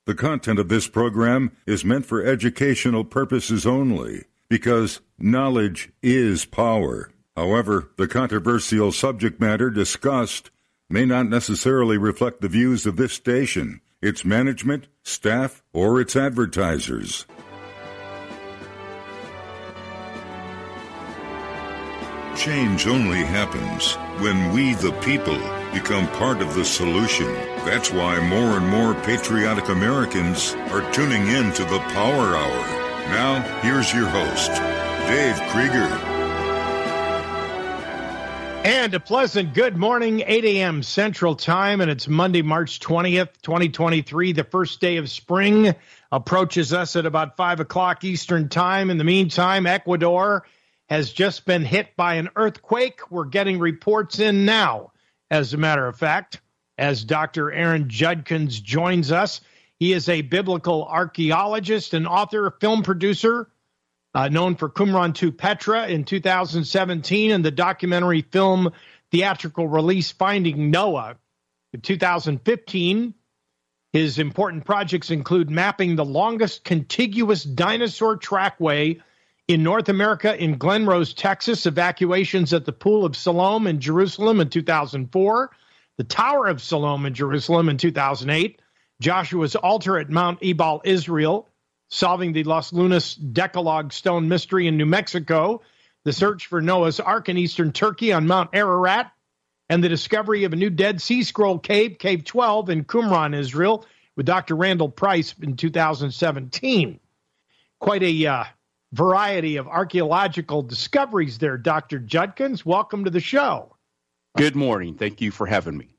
The content of this program is meant for educational purposes only, because knowledge is power. However, the controversial subject matter discussed may not necessarily reflect the views of this station, its management, staff, or its advertisers. Change only happens when we, the people, become part of the solution. That's why more and more patriotic Americans are tuning in to the Power Hour. Now, here's your host, Dave Krieger. And a pleasant good morning, 8 a.m. Central Time, and it's Monday, March 20th, 2023. The first day of spring approaches us at about 5 o'clock Eastern Time. In the meantime, Ecuador has just been hit by an earthquake. We're getting reports in now, as a matter of fact, as Dr. Aaron Judkins joins us. He is a biblical archaeologist and author, film producer, known for Qumran 2 Petra in 2017 and the documentary film theatrical release Finding Noah in 2015. His important projects include mapping the longest contiguous dinosaur trackway in North America in Glen Rose, Texas, evacuations at the Pool of Siloam in Jerusalem in 2004, the Tower of Siloam in Jerusalem in 2008, Joshua's altar at Mount Ebal, Israel, solving the Los Lunas Decalogue stone mystery in New Mexico, the search for Noah's Ark in eastern Turkey on Mount Ararat, and the discovery of a new Dead Sea Scroll cave, Cave 12, in Qumran, Israel, with Dr. Randall Price in 2017. Quite a variety of archaeological discoveries there, Dr. Judkins. Welcome to the show. Good morning. Thank you for having me.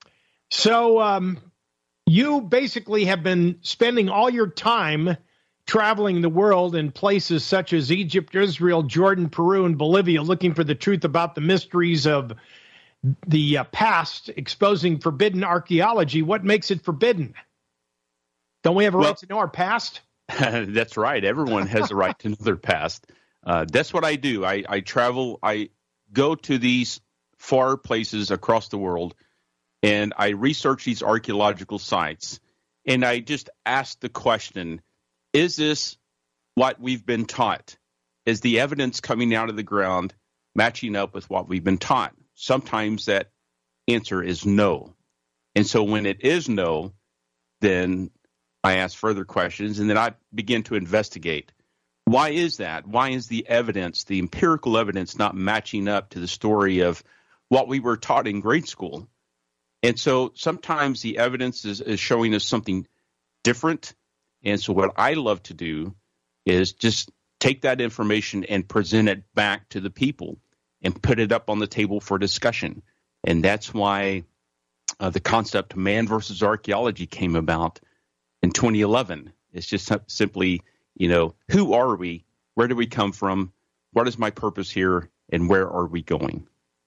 So you basically have been spending all your time traveling the world in places such as Egypt, Israel, Jordan, Peru, and Bolivia, looking for the truth about the mysteries of the past, exposing forbidden archaeology. What makes it forbidden? Don't we have a right to know our past? That's right. Everyone has a right to know their past. That's what I do. I travel. I go to these far places across the world, and I research these archaeological sites. And I just ask the question, is this what we've been taught? Is the evidence coming out of the ground matching up with what we've been taught? Sometimes that answer is no. And so when it is no, then I ask further questions, and then I begin to investigate. Why is that? Why is the evidence, the empirical evidence, not matching up to the story of what we were taught in grade school? And so sometimes the evidence is showing us something different. And so what I love to do is just take that information and present it back to the people and put it up on the table for discussion. And that's why the concept man versus archaeology came about in 2011. It's just simply, who are we? Where do we come from? What is my purpose here? And where are we going?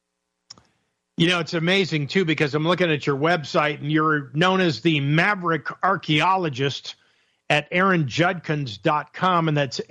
It's amazing, too, because I'm looking at your website, and you're known as the Maverick Archaeologist at aaronjudkins.com, and that's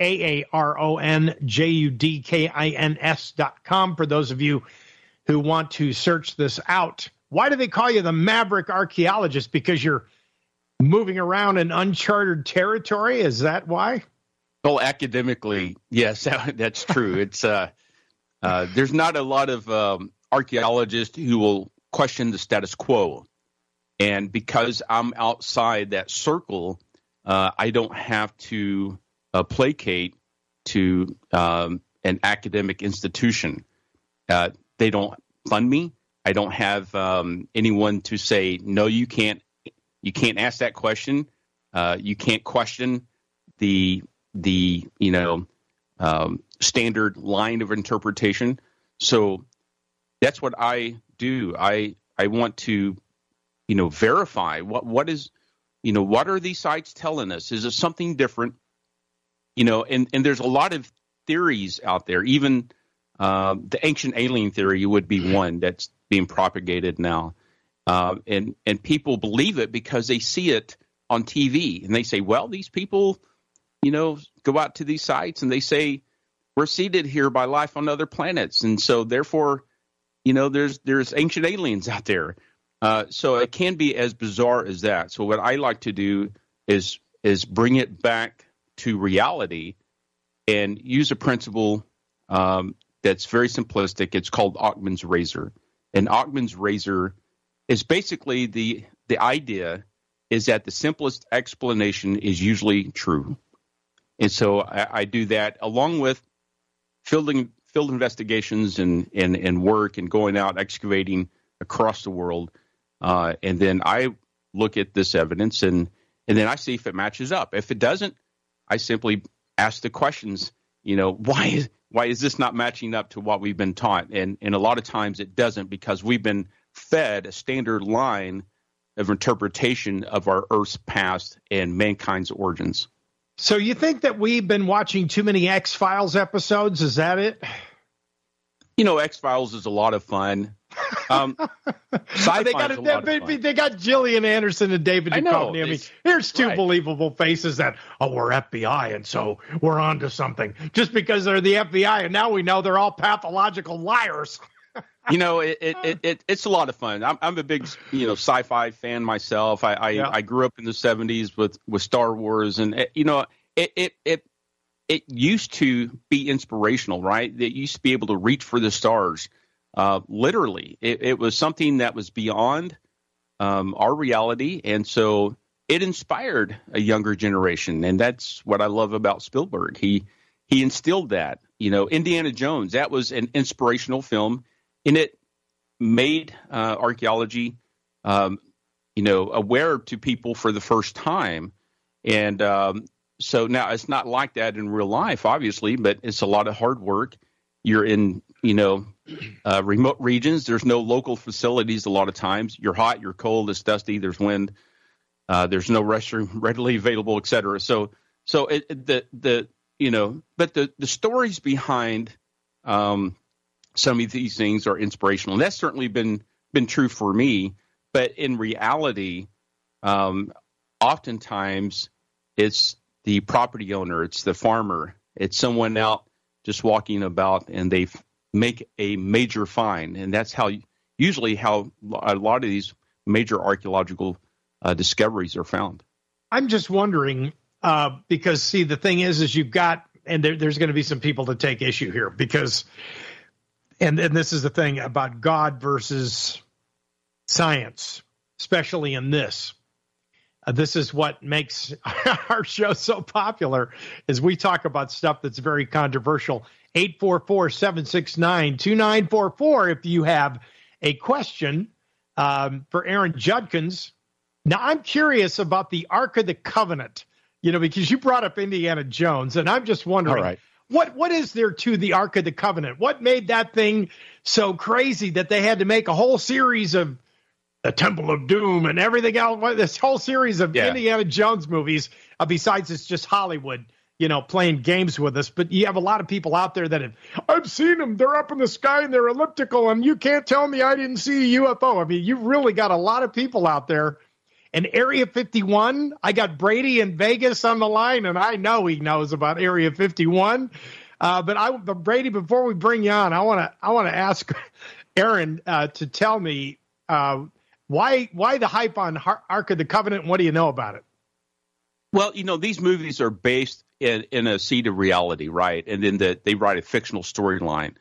AARONJUDKINS.com for those of you who want to search this out. Why do they call you the Maverick Archaeologist? Because you're moving around in uncharted territory? Is that why? Well, academically, yes, that's true. It's there's not a lot of archaeologists who will question the status quo. And because I'm outside that circle, I don't have to placate to an academic institution. They don't fund me. I don't have anyone to say, no, you can't ask that question. You can't question the standard line of interpretation. So that's what I do. I want to, verify what is, what are these sites telling us? Is it something different? And there's a lot of theories out there. Even the ancient alien theory would be one that's being propagated now. And people believe it because they see it on TV, and they say, well, these people, go out to these sites and they say we're seeded here by life on other planets. And so therefore, there's ancient aliens out there. So it can be as bizarre as that. So what I like to do is bring it back to reality and use a principle that's very simplistic. It's called Occam's razor. And Occam's razor is basically the idea is that the simplest explanation is usually true. And so I do that along with field investigations and work and going out excavating across the world. And then I look at this evidence and then I see if it matches up. If it doesn't, I simply ask the questions, why is this not matching up to what we've been taught? And a lot of times it doesn't, because we've been fed a standard line of interpretation of our Earth's past and mankind's origins. So you think that we've been watching too many X-Files episodes? Is that it? X-Files is a lot of fun. They got Gillian Anderson and David Duchovny. I mean, here's two believable faces that, we're FBI, and so we're onto something. Just because they're the FBI, and now we know they're all pathological liars. It's a lot of fun. I'm a big, sci-fi fan myself. I grew up in the 70s with Star Wars, and it used to be inspirational, right? It used to be able to reach for the stars. Literally, it was something that was beyond our reality, and so it inspired a younger generation, and that's what I love about Spielberg. He instilled that. Indiana Jones, that was an inspirational film. And it made archaeology, aware to people for the first time. And so now it's not like that in real life, obviously, but it's a lot of hard work. You're in, remote regions. There's no local facilities a lot of times. You're hot, you're cold, it's dusty, there's wind, there's no restroom readily available, et cetera. So but the stories behind some of these things are inspirational. And that's certainly been true for me. But in reality, oftentimes it's the property owner, it's the farmer, it's someone out just walking about, and they make a major find. And that's usually how a lot of these major archaeological discoveries are found. I'm just wondering, because, see, the thing is you've got, and there's going to be some people to take issue here, because And this is the thing about God versus science, especially in this. This is what makes our show so popular, is we talk about stuff that's very controversial. 844-769-2944 if you have a question for Aaron Judkins. Now, I'm curious about the Ark of the Covenant, because you brought up Indiana Jones, and I'm just wondering. All right. What is there to the Ark of the Covenant? What made that thing so crazy that they had to make a whole series of the Temple of Doom and everything else? This whole series of Indiana Jones movies. Besides, it's just Hollywood, playing games with us. But you have a lot of people out there that I've seen them. They're up in the sky and they're elliptical, and you can't tell me I didn't see a UFO. I mean, you've really got a lot of people out there. And Area 51, I got Brady in Vegas on the line, and I know he knows about Area 51. But Brady, before we bring you on, I want to ask Aaron to tell me why the hype on Ark of the Covenant, and what do you know about it? Well, these movies are based in a seed of reality, right? And then they write a fictional storyline.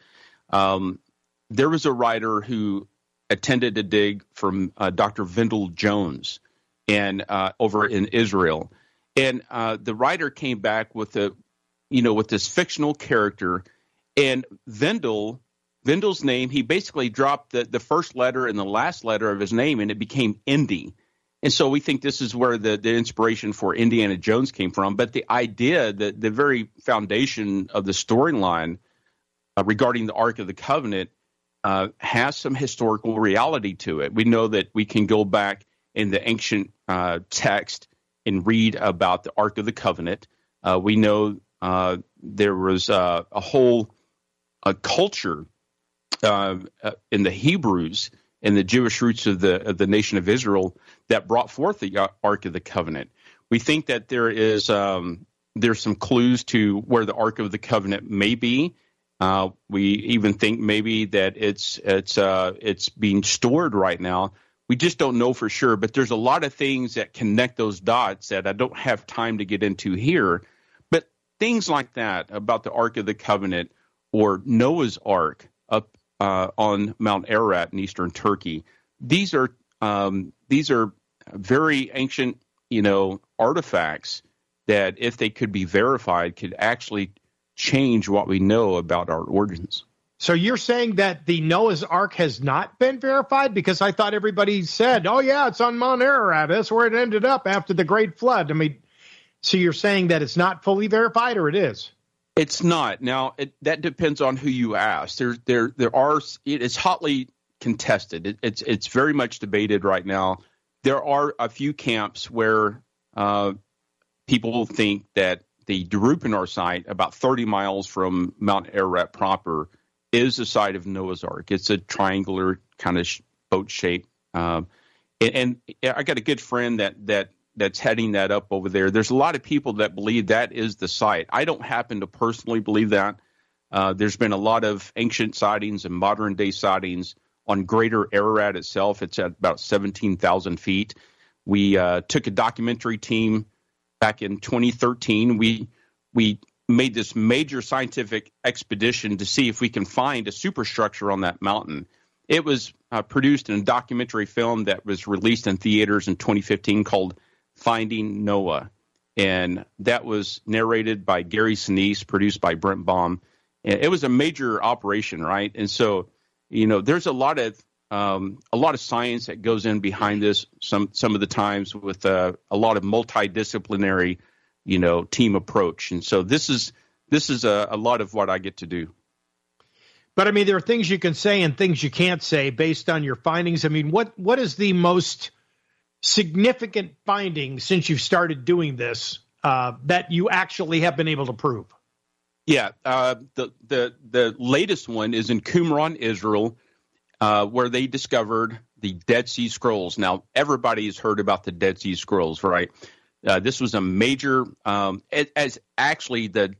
There was a writer who attended a dig from Dr. Vendell Jones, and over in Israel, and the writer came back with with this fictional character, and Vendell's name, he basically dropped the first letter and the last letter of his name, and it became Indy. And so we think this is where the inspiration for Indiana Jones came from. But the idea, the very foundation of the storyline regarding the Ark of the Covenant has some historical reality to it. We know that we can go back in the ancient text and read about the Ark of the Covenant. We know there was a whole culture in the Hebrews and the Jewish roots of the nation of Israel that brought forth the Ark of the Covenant. We think that there's some clues to where the Ark of the Covenant may be. We even think maybe that it's being stored right now we just don't know for sure. But there's a lot of things that connect those dots that I don't have time to get into here. But things like that about the Ark of the Covenant or Noah's Ark up on Mount Ararat in eastern Turkey, these are very ancient, artifacts that, if they could be verified, could actually change what we know about our origins. So you're saying that the Noah's Ark has not been verified? Because I thought everybody said, oh, yeah, it's on Mount Ararat. That's where it ended up after the Great Flood. I mean, so you're saying that it's not fully verified, or it is? It's not. Now, that depends on who you ask. It's hotly contested. It's very much debated right now. There are a few camps where people think that the Darupanar site, about 30 miles from Mount Ararat proper, is the site of Noah's Ark. It's a triangular kind of boat shape. And I got a good friend that's heading that up over there. There's a lot of people that believe that is the site. I don't happen to personally believe that. There's been a lot of ancient sightings and modern day sightings on Greater Ararat itself. It's at about 17,000 feet. We took a documentary team back in 2013. We made this major scientific expedition to see if we can find a superstructure on that mountain. It was produced in a documentary film that was released in theaters in 2015 called Finding Noah. And that was narrated by Gary Sinise, produced by Brent Baum. And it was a major operation, right? And so, there's a lot of science that goes in behind this some of the times with a lot of multidisciplinary team approach. And so this is a lot of what I get to do. But I mean, there are things you can say and things you can't say based on your findings. I mean, what is the most significant finding since you've started doing this that you actually have been able to prove? Yeah, the latest one is in Qumran, Israel, where they discovered the Dead Sea Scrolls. Now, everybody has heard about the Dead Sea Scrolls, right? This was a major, as actually the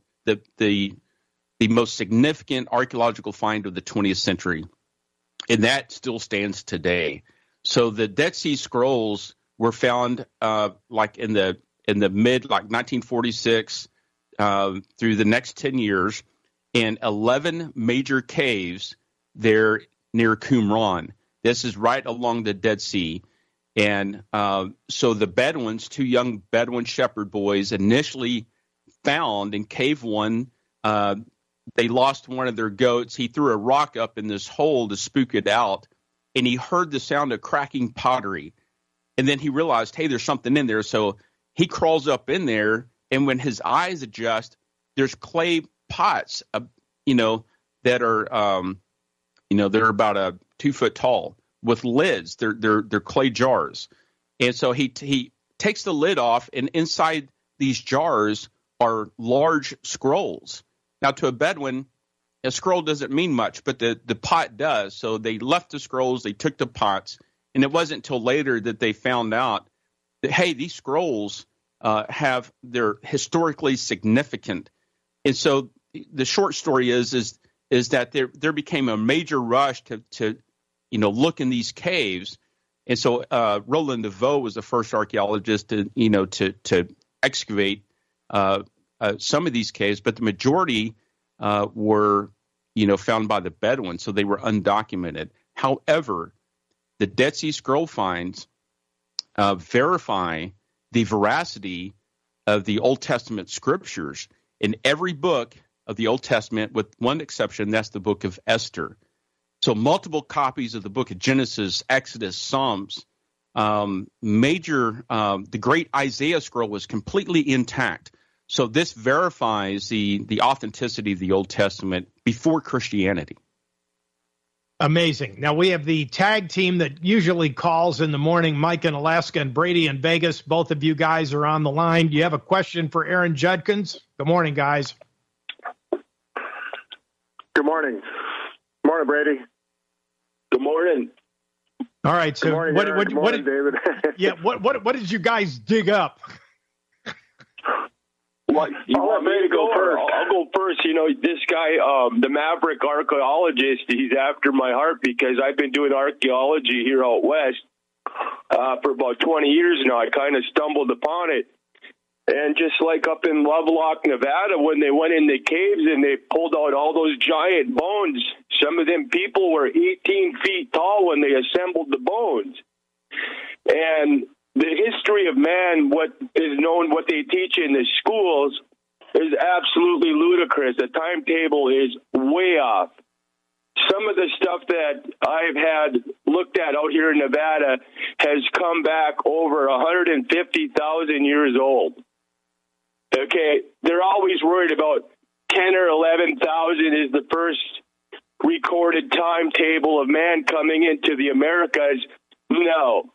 most significant archaeological find of the 20th century, and that still stands today. So the Dead Sea Scrolls were found like in the mid 1946 through the next 10 years in 11 major caves there near Qumran. This is right along the Dead Sea. And so the Bedouins, two young Bedouin shepherd boys, initially found in Cave 1, they lost one of their goats. He threw a rock up in this hole to spook it out, and he heard the sound of cracking pottery. And then he realized, hey, there's something in there. So he crawls up in there, and when his eyes adjust, there's clay pots, that are, they're about 2 foot tall with lids. They're clay jars. And so he takes the lid off, and inside these jars are large scrolls. Now, to a Bedouin, a scroll doesn't mean much, but the pot does. So they left the scrolls, they took the pots, and it wasn't until later that they found out that, hey, these scrolls they're historically significant. And so the short story is that there became a major rush to look in these caves. And so Roland DeVoe was the first archaeologist to excavate some of these caves, but the majority were found by the Bedouins, so they were undocumented. However, the Dead Sea Scroll finds verify the veracity of the Old Testament scriptures in every book of the Old Testament, with one exception. That's the book of Esther. So multiple copies of the book of Genesis, Exodus, Psalms, the great Isaiah scroll was completely intact. So this verifies the authenticity of the Old Testament before Christianity. Amazing. Now, we have the tag team that usually calls in the morning, Mike in Alaska and Brady in Vegas. Both of you guys are on the line. Do you have a question for Aaron Judkins? Good morning, guys. Good morning. Good morning, Brady. Good morning. All right. So good morning, David. Yeah. What did you guys dig up? Well, you want me to go first? I'll go first. This guy, the Maverick archaeologist, he's after my heart because I've been doing archaeology here out west, for about 20 years now. I kind of stumbled upon it. And just like up in Lovelock, Nevada, when they went in the caves and they pulled out all those giant bones, some of them people were 18 feet tall when they assembled the bones. And the history of man, what is known, what they teach in the schools, is absolutely ludicrous. The timetable is way off. Some of the stuff that I've had looked at out here in Nevada has come back over 150,000 years old. Okay, they're always worried about 10 or 11,000 is the first recorded timetable of man coming into the Americas. No,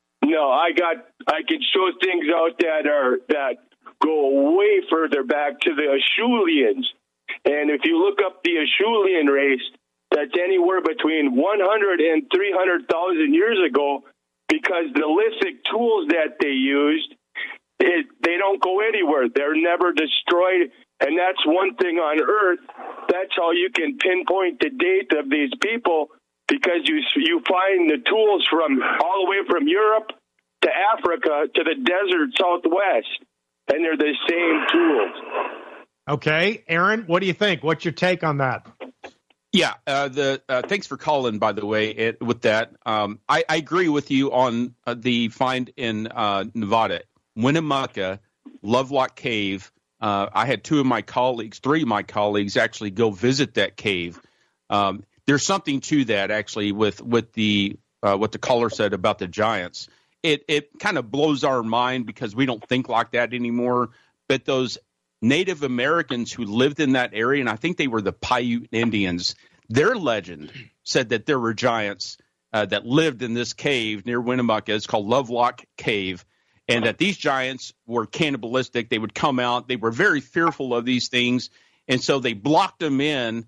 I can show things out that go way further back to the Acheuleans. And if you look up the Acheulean race, that's anywhere between 100 and 300,000 years ago, because the lithic tools that they used, they don't go anywhere. They're never destroyed. And that's one thing on Earth. That's how you can pinpoint the date of these people, because you find the tools from all the way from Europe to Africa to the desert Southwest, and they're the same tools. Okay, Aaron, what do you think? What's your take on that? Yeah, thanks for calling, by the way, with that. I agree with you on the find in Nevada. Winnemucca, Lovelock Cave. I had three of my colleagues actually go visit that cave. There's something to that, actually, with the what the caller said about the giants. It kind of blows our mind because we don't think like that anymore. But those Native Americans who lived in that area, and I think they were the Paiute Indians, their legend said that there were giants that lived in this cave near Winnemucca. It's called Lovelock Cave. And that these giants were cannibalistic. They would come out. They were very fearful of these things. And so they blocked them in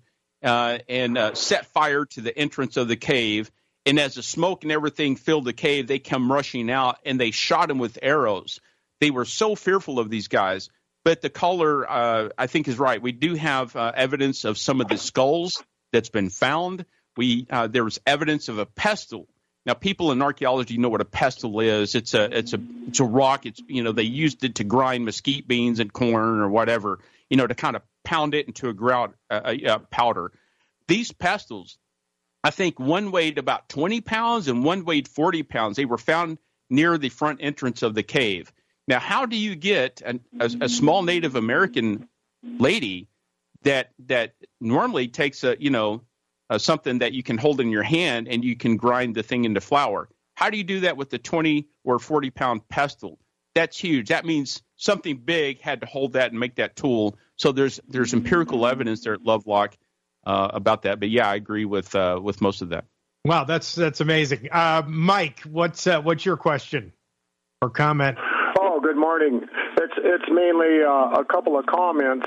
and set fire to the entrance of the cave. And as the smoke and everything filled the cave, they come rushing out, and they shot them with arrows. They were so fearful of these guys. But the caller, I think, is right. We do have evidence of some of the skulls that's been found. There was evidence of a pestle. Now, people in archaeology know what a pestle is. It's a rock. They used it to grind mesquite beans and corn or whatever, to kind of pound it into a powder. These pestles, I think one weighed about 20 pounds and one weighed 40 pounds. They were found near the front entrance of the cave. Now, how do you get a small Native American lady that normally takes something that you can hold in your hand and you can grind the thing into flour? How do you do that with the 20 or 40 pound pestle? That's huge. That means something big had to hold that and make that tool. So there's empirical evidence there at Lovelock about that. But yeah, I agree with most of that. Wow, that's amazing. Mike, what's your question or comment? Oh, good morning. It's mainly a couple of comments.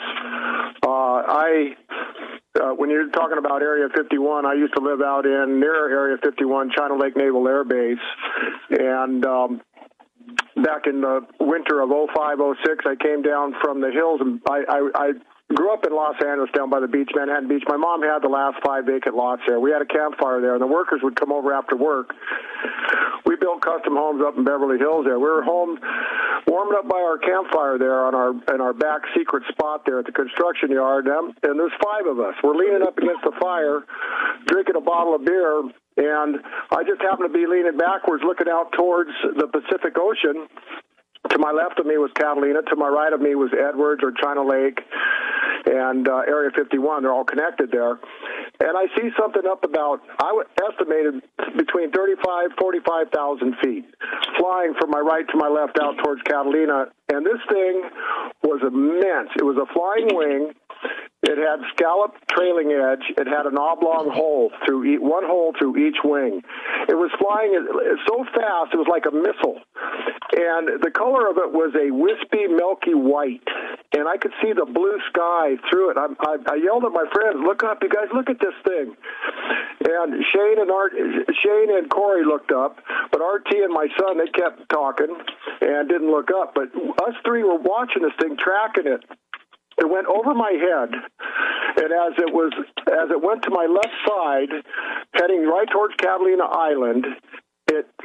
When you're talking about Area 51, I used to live out near Area 51, China Lake Naval Air Base, and back in the winter of 05-06, I came down from the hills, and I grew up in Los Angeles down by the beach, Manhattan Beach. My mom had the last 5 vacant lots there. We had a campfire there, and the workers would come over after work. We built custom homes up in Beverly Hills there. We were home warming up by our campfire there in our back secret spot there at the construction yard, and there's 5 of us. We're leaning up against the fire, drinking a bottle of beer, and I just happened to be leaning backwards looking out towards the Pacific Ocean. To my left of me was Catalina. To my right of me was Edwards or China Lake and Area 51. They're all connected there. And I see something up about, estimated between 45,000 feet, flying from my right to my left out towards Catalina. And this thing was immense. It was a flying wing. It had scalloped trailing edge. It had an oblong hole one hole through each wing. It was flying so fast, it was like a missile. And the color of it was a wispy, milky white. And I could see the blue sky through it. I yelled at my friends, "Look up, you guys, look at this thing." And Shane and Corey looked up, but RT and my son, they kept talking and didn't look up. But us 3 were watching this thing, tracking it. It went over my head, and as it went to my left side, heading right towards Catalina Island, it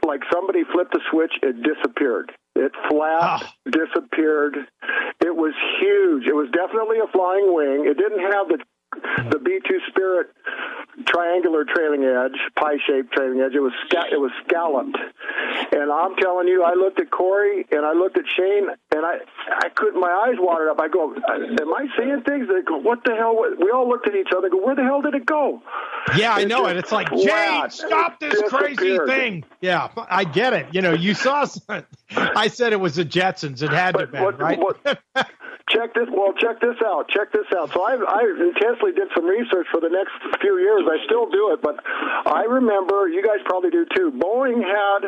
like somebody flipped a switch, it disappeared. It flat disappeared. It was huge. It was definitely a flying wing. It didn't have the B-2 Spirit triangular trailing edge, pie-shaped trailing edge. It was scalloped. And I'm telling you, I looked at Corey and I looked at Shane, and I couldn't. My eyes watered up. I go, am I seeing things? They go, what the hell? We all looked at each other and go, where the hell did it go? Yeah, I know it. It's like, Jane, stop this crazy thing. Yeah, I get it. You saw I said it was the Jetsons. It had to be, right? Check this out. So I intensely did some research for the next few years. I still do it, but I remember, you guys probably do too, Boeing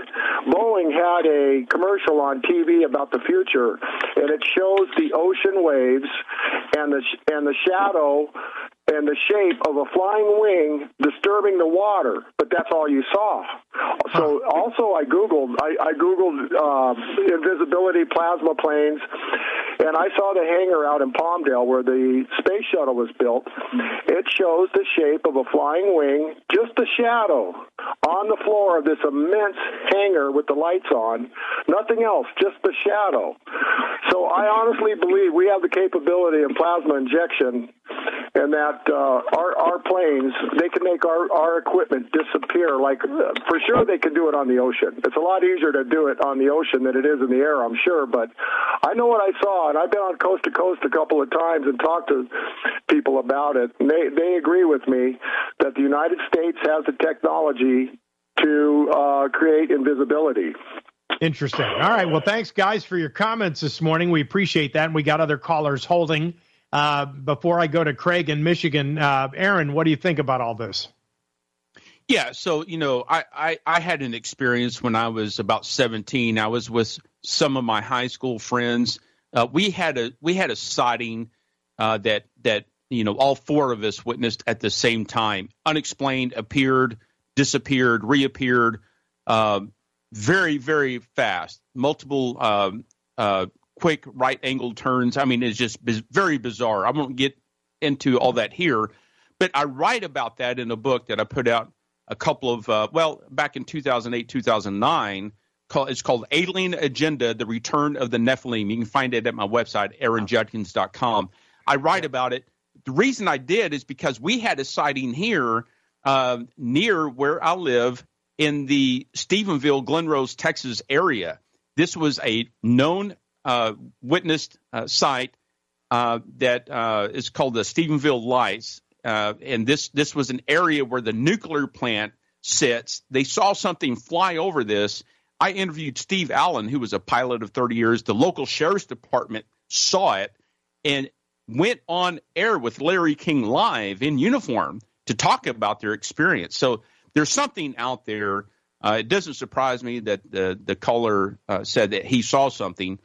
had a commercial on TV about the future, and it shows the ocean waves and the shadow and the shape of a flying wing disturbing the water, but that's all you saw. So also I Googled invisibility plasma planes, and I saw the hangar out in Palmdale where the space shuttle was built. It shows the shape of a flying wing, just a shadow on the floor of this immense hangar with the lights on, nothing else, just the shadow. So I honestly believe we have the capability of plasma injection, and that our planes, they can make our equipment disappear. Like, for sure they can do it on the ocean. It's a lot easier to do it on the ocean than it is in the air, I'm sure. But I know what I saw, and I've been on coast to coast a couple of times and talked to people about it. And they agree with me that the United States has the technology to create invisibility. Interesting. All right. Well, thanks, guys, for your comments this morning. We appreciate that. And we got other callers holding. Before I go to Craig in Michigan, Aaron, what do you think about all this? Yeah, so, I had an experience when I was about 17. I was with some of my high school friends. We had a sighting that all four of us witnessed at the same time. Unexplained, appeared, disappeared, reappeared, very, very fast. Multiple quick right-angled turns. I mean, it's just very bizarre. I won't get into all that here, but I write about that in a book that I put out a couple of, back in 2008, 2009. It's called Alien Agenda, The Return of the Nephilim. You can find it at my website, aaronjudkins.com. I write about it. The reason I did is because we had a sighting here near where I live in the Stephenville, Glen Rose, Texas area. This was a known witnessed site that is called the Stephenville Lights. And this was an area where the nuclear plant sits. They saw something fly over this. I interviewed Steve Allen, who was a pilot of 30 years. The local sheriff's department saw it and went on air with Larry King Live in uniform to talk about their experience. So there's something out there. It doesn't surprise me that the caller said that he saw something.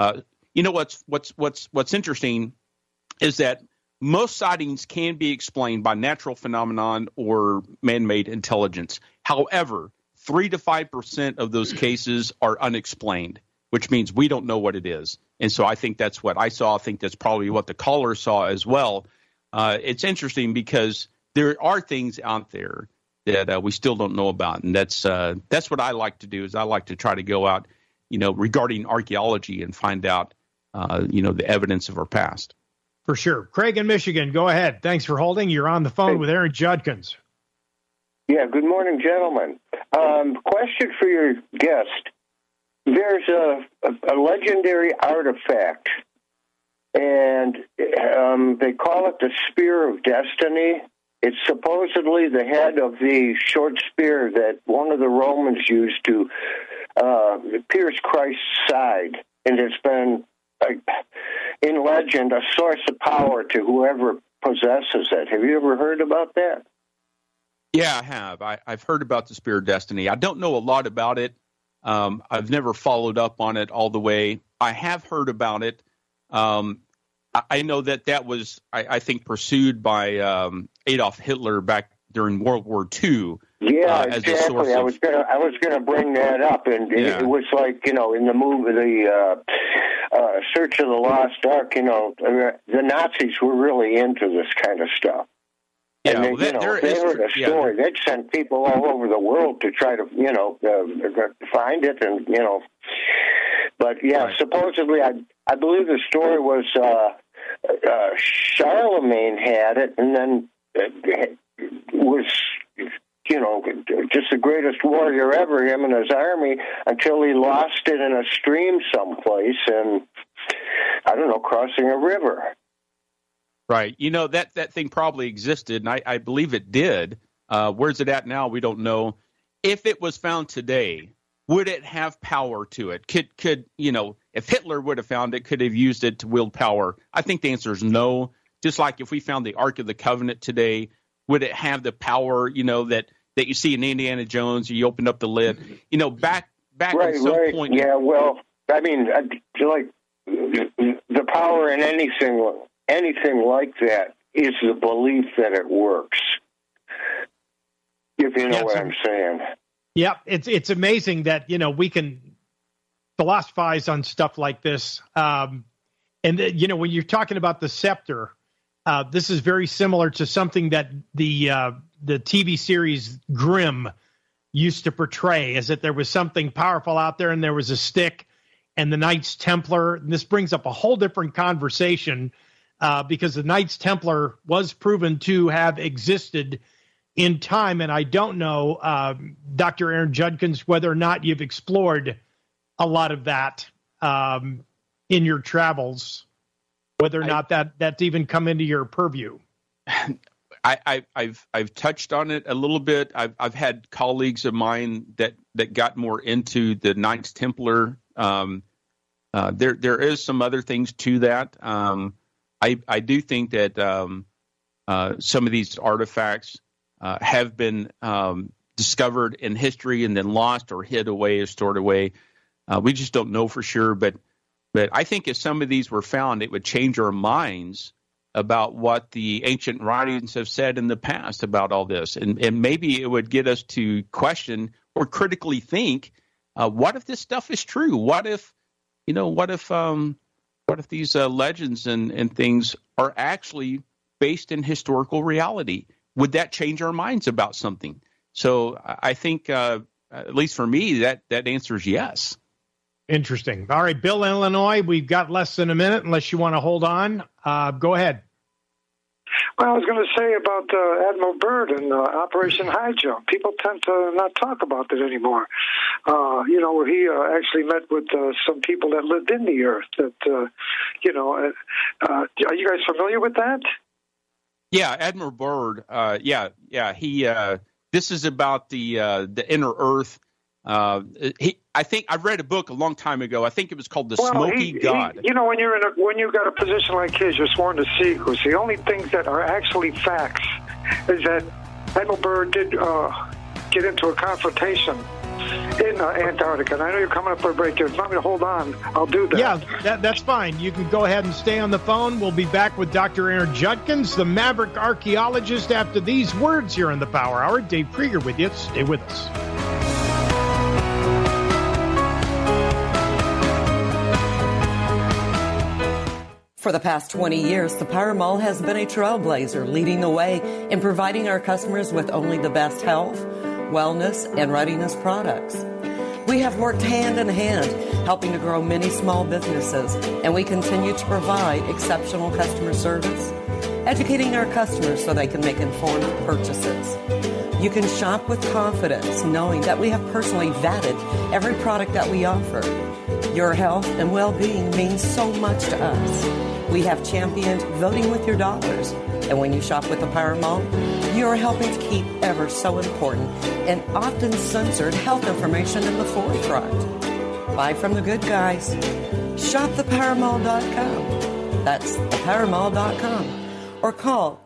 What's interesting is that most sightings can be explained by natural phenomenon or man-made intelligence. However, 3 to 5% of those cases are unexplained, which means we don't know what it is. And so I think that's what I saw. I think that's probably what the caller saw as well. It's interesting because there are things out there that we still don't know about, and that's what I like to do. Is I like to try to go out, regarding archaeology and find out, the evidence of our past. For sure. Craig in Michigan, go ahead. Thanks for holding. You're on the phone with Aaron Judkins. Yeah, good morning, gentlemen. Question for your guest. There's a legendary artifact, and they call it the Spear of Destiny. It's supposedly the head of the short spear that one of the Romans used to pierce Christ's side, and it's been, in legend, a source of power to whoever possesses it. Have you ever heard about that? Yeah, I have. I've heard about the Spear of Destiny. I don't know a lot about it. I've never followed up on it all the way. I have heard about it. I know that was, I think, pursued by Adolf Hitler back during World War II. Yeah, exactly. I was gonna bring that up, and it was like, in the movie, the Search of the Lost Ark. The Nazis were really into this kind of stuff. And they, they heard a story. They'd send people all over the world to try to, find it, and But right. Supposedly, I believe the story was Charlemagne had it, and then was just the greatest warrior ever, him and his army, until he lost it in a stream someplace, and I don't know, crossing a river. Right. That thing probably existed, and I believe it did. Where's it at now? We don't know. If it was found today, would it have power to it? Could if Hitler would have found it, could have used it to wield power? I think the answer is no. Just like if we found the Ark of the Covenant today, would it have the power, that you see in Indiana Jones? You open up the lid, back right, at some right. point. Yeah, well, I mean, like the power in anything like that is the belief that it works. If you know what I'm saying. Yeah, it's amazing that we can philosophize on stuff like this. And when you're talking about the scepter, this is very similar to something that the TV series Grimm used to portray, is that there was something powerful out there and there was a stick and the Knights Templar. And this brings up a whole different conversation because the Knights Templar was proven to have existed in time. And I don't know, Dr. Aaron Judkins, whether or not you've explored a lot of that in your travels, whether or not that's even come into your purview. I've touched on it a little bit. I've had colleagues of mine that got more into the Knights Templar. There is some other things to that. I do think that some of these artifacts have been discovered in history and then lost or hid away or stored away. We just don't know for sure. But I think if some of these were found, it would change our minds about what the ancient writings have said in the past about all this. And maybe it would get us to question or critically think, what if this stuff is true? What if these legends and things are actually based in historical reality? Would that change our minds about something? So I think, at least for me, that answer is yes. Interesting. All right, Bill, Illinois, we've got less than a minute, unless you want to hold on. Go ahead. Well, I was going to say about Admiral Byrd and Operation High Jump. People tend to not talk about it anymore. Where he actually met with some people that lived in the earth. That, are you guys familiar with that? Yeah, Admiral Byrd. He. This is about the inner Earth. I think I read a book a long time ago. I think it was called The Smoky God. When you got a position like his, you're sworn to secrecy. The only things that are actually facts is that Admiral Byrd did get into a confrontation in Antarctica. And I know you're coming up for a break here. If you want me to hold on, I'll do that. Yeah, that's fine. You can go ahead and stay on the phone. We'll be back with Dr. Aaron Judkins, the maverick archaeologist, after these words here in the Power Hour. Dave Krieger with you. Stay with us. For the past 20 years, the Power Mall has been a trailblazer, leading the way in providing our customers with only the best health, wellness, and readiness products. We have worked hand in hand, helping to grow many small businesses, and we continue to provide exceptional customer service, educating our customers so they can make informed purchases. You can shop with confidence, knowing that we have personally vetted every product that we offer. Your health and well-being means so much to us. We have championed voting with your dollars. And when you shop with the Power Mall, you are helping to keep ever so important and often censored health information in the forefront. Buy from the good guys. Shop thepowermall.com. That's thepowermall.com. Or call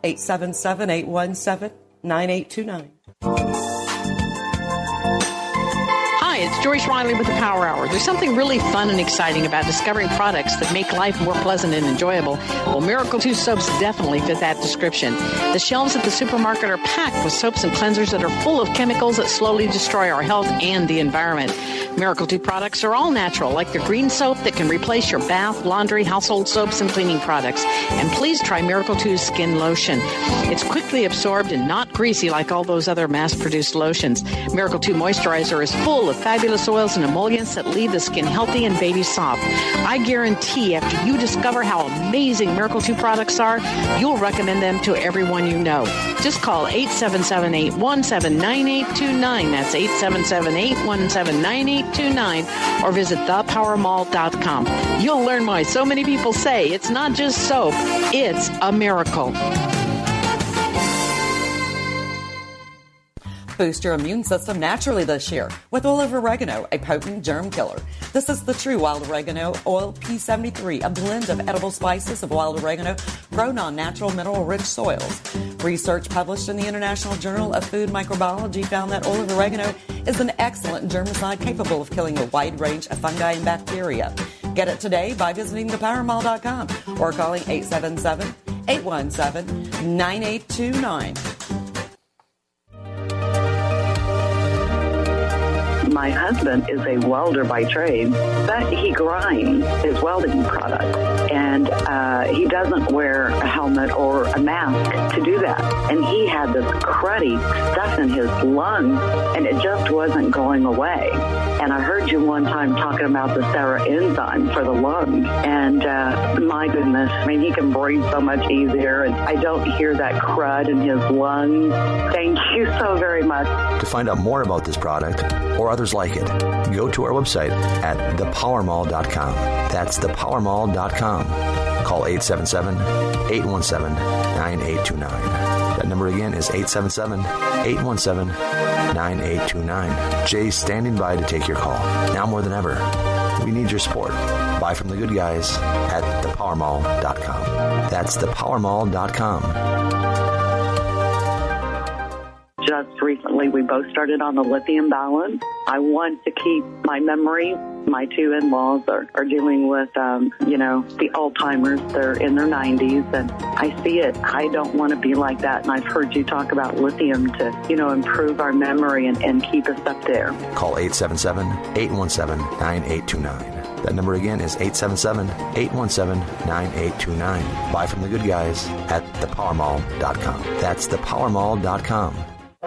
877-817-9829. Hi, it's Joyce Riley with the Power Hour. There's something really fun and exciting about discovering products that make life more pleasant and enjoyable. Well, Miracle 2 soaps definitely fit that description. The shelves at the supermarket are packed with soaps and cleansers that are full of chemicals that slowly destroy our health and the environment. Miracle 2 products are all natural, like the green soap that can replace your bath, laundry, household soaps, and cleaning products. And please try Miracle 2's skin lotion. It's quickly absorbed and not greasy like all those other mass-produced lotions. Miracle 2 moisturizer is full of fabulous oils and emollients that leave the skin healthy and baby soft. I guarantee after you discover how amazing Miracle 2 products are, you'll recommend them to everyone you know. Just call 877-817-9829. That's 877-817-9829, or visit thepowermall.com. You'll learn why so many people say it's not just soap, it's a miracle. Boost your immune system naturally this year with Olive Oregano, a potent germ killer. This is the true wild oregano oil P73, a blend of edible spices of wild oregano grown on natural mineral-rich soils. Research published in the International Journal of Food Microbiology found that olive oregano is an excellent germicide capable of killing a wide range of fungi and bacteria. Get it today by visiting thepowermall.com or calling 877-817-9829. My husband is a welder by trade, but he grinds his welding products, and he doesn't wear a helmet or a mask to do that. And he had this cruddy stuff in his lungs, and it just wasn't going away. And I heard you one time talking about the Sarah enzyme for the lungs, and my goodness, I mean, he can breathe so much easier, and I don't hear that crud in his lungs. Thank you so very much. To find out more about this product or others like it, go to our website at thepowermall.com. That's thepowermall.com. Call 877-817-9829. That number again is 877-817-9829. Jay's standing by to take your call. Now more than ever, we need your support. Buy from the good guys at thepowermall.com. That's thepowermall.com. Just recently, we both started on the lithium balance. I want to keep my memory. My two in-laws are dealing with, the Alzheimer's. They're in their 90s, and I see it. I don't want to be like that, and I've heard you talk about lithium to, improve our memory and keep us up there. Call 877-817-9829. That number again is 877-817-9829. Buy from the good guys at thepowermall.com. That's thepowermall.com.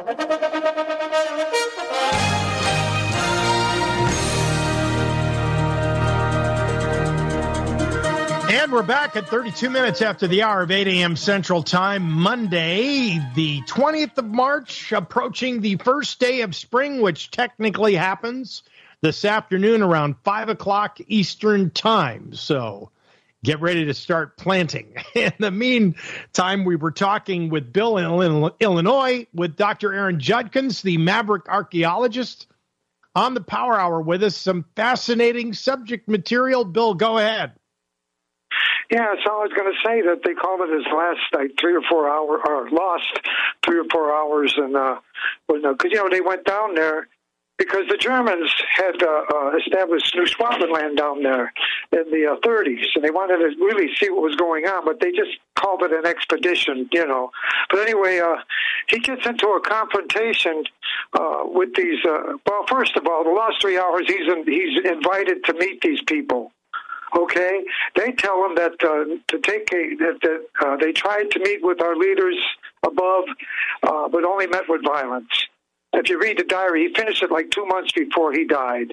And we're back at 32 minutes after the hour of 8 a.m. Central Time, Monday, the 20th of March, approaching the first day of spring, which technically happens this afternoon around 5 o'clock Eastern Time. So get ready to start planting. In the meantime, we were talking with Bill in Illinois with Dr. Aaron Judkins, the Maverick archaeologist, on the Power Hour with us. Some fascinating subject material. Bill, go ahead. Yeah, so I was going to say that they called it his last 3 or 4 hours, or lost 3 or 4 hours, and because they went down there because the Germans had established New Schwabenland down there in the 30s, and they wanted to really see what was going on, but they just called it an expedition, But anyway, he gets into a confrontation with these. Well, first of all, the last 3 hours, he's invited to meet these people. Okay, they tell him that they tried to meet with our leaders above, but only met with violence. If you read the diary, he finished it like 2 months before he died.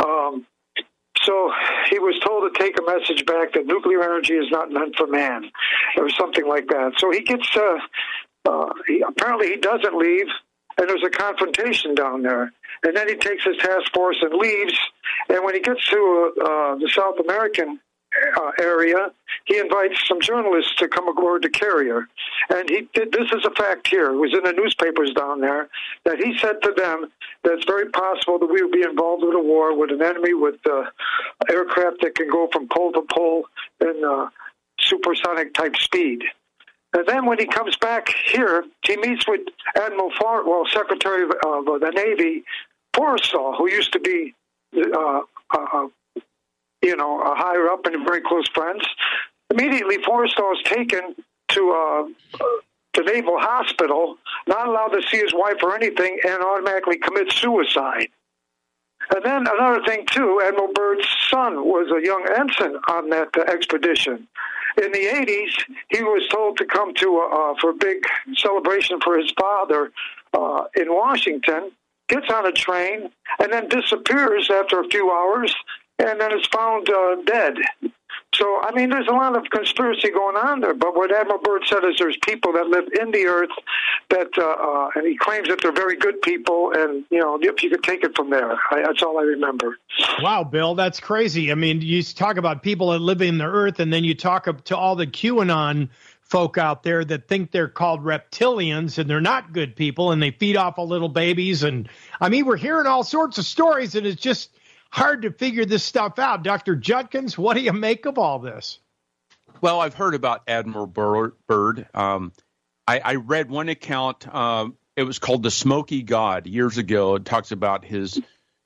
So he was told to take a message back that nuclear energy is not meant for man, or something like that. So he gets. Apparently, he doesn't leave, and there's a confrontation down there. And then he takes his task force and leaves. And when he gets to the South American area, he invites some journalists to come aboard the carrier. And this is a fact here. It was in the newspapers down there that he said to them that it's very possible that we would be involved in a war with an enemy with aircraft that can go from pole to pole in supersonic type speed. And then when he comes back here, he meets with Secretary of the Navy, Forrestal, who used to be higher up and very close friends. Immediately, Forrestal is taken to the Naval Hospital, not allowed to see his wife or anything, and automatically commits suicide. And then another thing, too, Admiral Byrd's son was a young ensign on that expedition. In the 80s, he was told to come to for a big celebration for his father in Washington, gets on a train, and then disappears after a few hours, and then is found dead. So, I mean, there's a lot of conspiracy going on there. But what Admiral Byrd said is there's people that live in the earth that, and he claims that they're very good people. And, if you could take it from there, that's all I remember. Wow, Bill, that's crazy. I mean, you talk about people that live in the earth, and then you talk to all the QAnon folk out there that think they're called reptilians, and they're not good people, and they feed off of little babies. And, I mean, we're hearing all sorts of stories, and it's just hard to figure this stuff out. Dr. Judkins, what do you make of all this? Well, I've heard about Admiral Byrd. I read one account. It was called The Smoky God years ago. It talks about his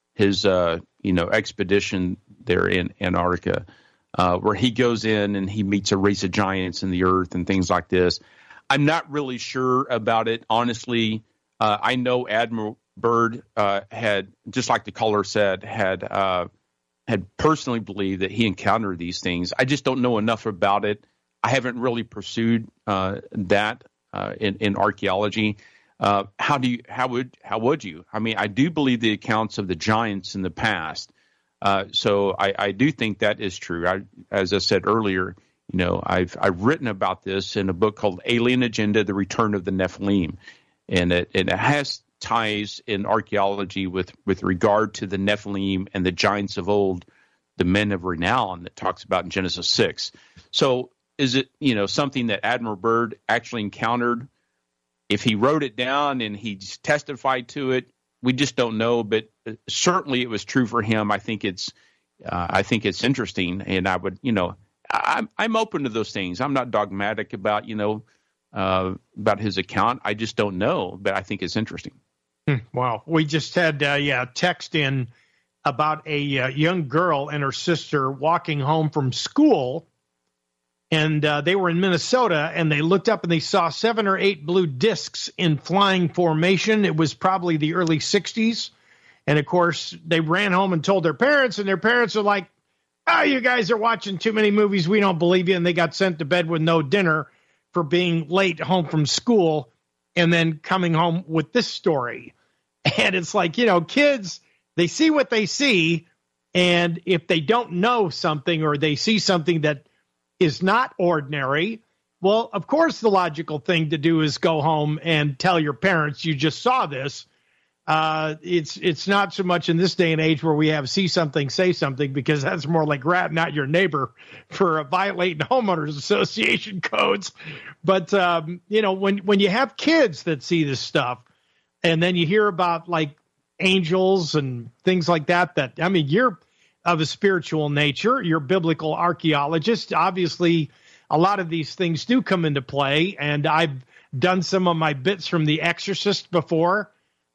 expedition there in Antarctica, where he goes in and he meets a race of giants in the earth and things like this. I'm not really sure about it, honestly. I know Admiral Byrd had, just like the caller said, had personally believed that he encountered these things. I just don't know enough about it. I haven't really pursued that in archaeology. How would you? I mean, I do believe the accounts of the giants in the past. So I do think that is true. As I said earlier, I've written about this in a book called Alien Agenda: The Return of the Nephilim, and it has ties in archaeology with regard to the Nephilim and the giants of old, the men of renown that talks about in Genesis 6. So is it, something that Admiral Byrd actually encountered? If he wrote it down and he testified to it, we just don't know, but certainly it was true for him. I think it's interesting, and I would, I'm open to those things. I'm not dogmatic about his account. I just don't know, but I think it's interesting. Wow. We just had text in about a young girl and her sister walking home from school, and they were in Minnesota, and they looked up and they saw 7 or 8 blue discs in flying formation. It was probably the early 60s. And, of course, they ran home and told their parents, and their parents are like, "Oh, you guys are watching too many movies. We don't believe you." And they got sent to bed with no dinner for being late home from school and then coming home with this story. And it's like, kids, they see what they see. And if they don't know something or they see something that is not ordinary, well, of course, the logical thing to do is go home and tell your parents you just saw this. It's not so much in this day and age where we have see something, say something, because that's more like ratting out your neighbor for violating homeowners association codes. But, when you have kids that see this stuff and then you hear about like angels and things like that, you're of a spiritual nature, you're a biblical archaeologist. Obviously, a lot of these things do come into play. And I've done some of my bits from The Exorcist before.